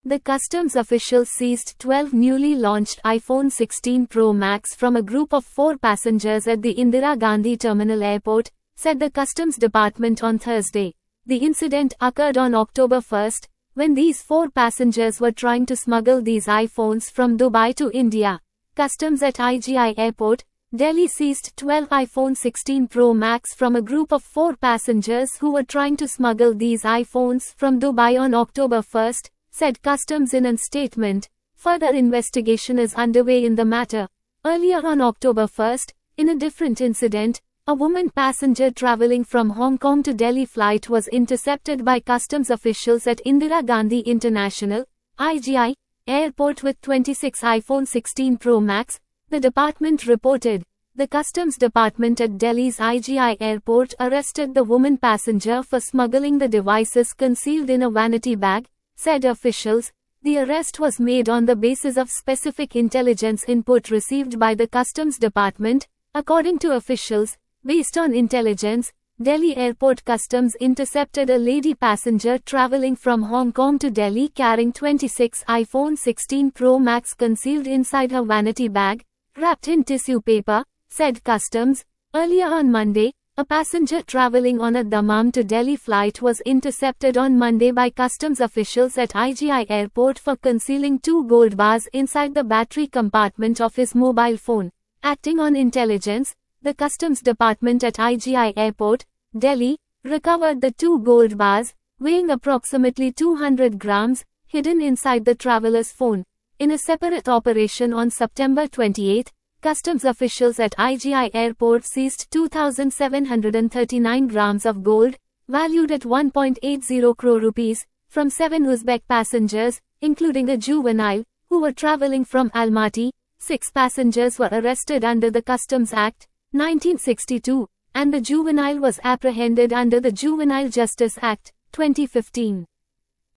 The customs officials seized 12 newly launched iPhone 16 Pro Max from a group of 4 passengers at the Indira Gandhi Terminal Airport, said the Customs Department on Thursday. The incident occurred on October 1, when these 4 passengers were trying to smuggle these iPhones from Dubai to India. Customs at IGI Airport, Delhi seized 12 iPhone 16 Pro Max from a group of 4 passengers who were trying to smuggle these iPhones from Dubai on October 1, said Customs in a statement. Further investigation is underway in the matter. Earlier on October 1, in a different incident, a woman passenger traveling from Hong Kong to Delhi flight was intercepted by customs officials at Indira Gandhi International, IGI, Airport with 26 iPhone 16 Pro Max, the department reported. The Customs Department at Delhi's IGI Airport arrested the woman passenger for smuggling the devices concealed in a vanity bag, said officials. The arrest was made on the basis of specific intelligence input received by the Customs Department, according to officials. Based on intelligence, Delhi Airport Customs intercepted a lady passenger traveling from Hong Kong to Delhi carrying 26 iPhone 16 Pro Max concealed inside her vanity bag, wrapped in tissue paper, said Customs. Earlier on Monday, a passenger traveling on a Dammam to Delhi flight was intercepted on Monday by customs officials at IGI Airport for concealing 2 gold bars inside the battery compartment of his mobile phone. Acting on intelligence, the Customs Department at IGI Airport, Delhi, recovered the 2 gold bars, weighing approximately 200 grams, hidden inside the traveler's phone. In a separate operation on September 28, customs officials at IGI Airport seized 2,739 grams of gold, valued at 1.80 crore rupees, from 7 Uzbek passengers, including a juvenile, who were traveling from Almaty. 6 passengers were arrested under the Customs Act, 1962, and the juvenile was apprehended under the Juvenile Justice Act, 2015.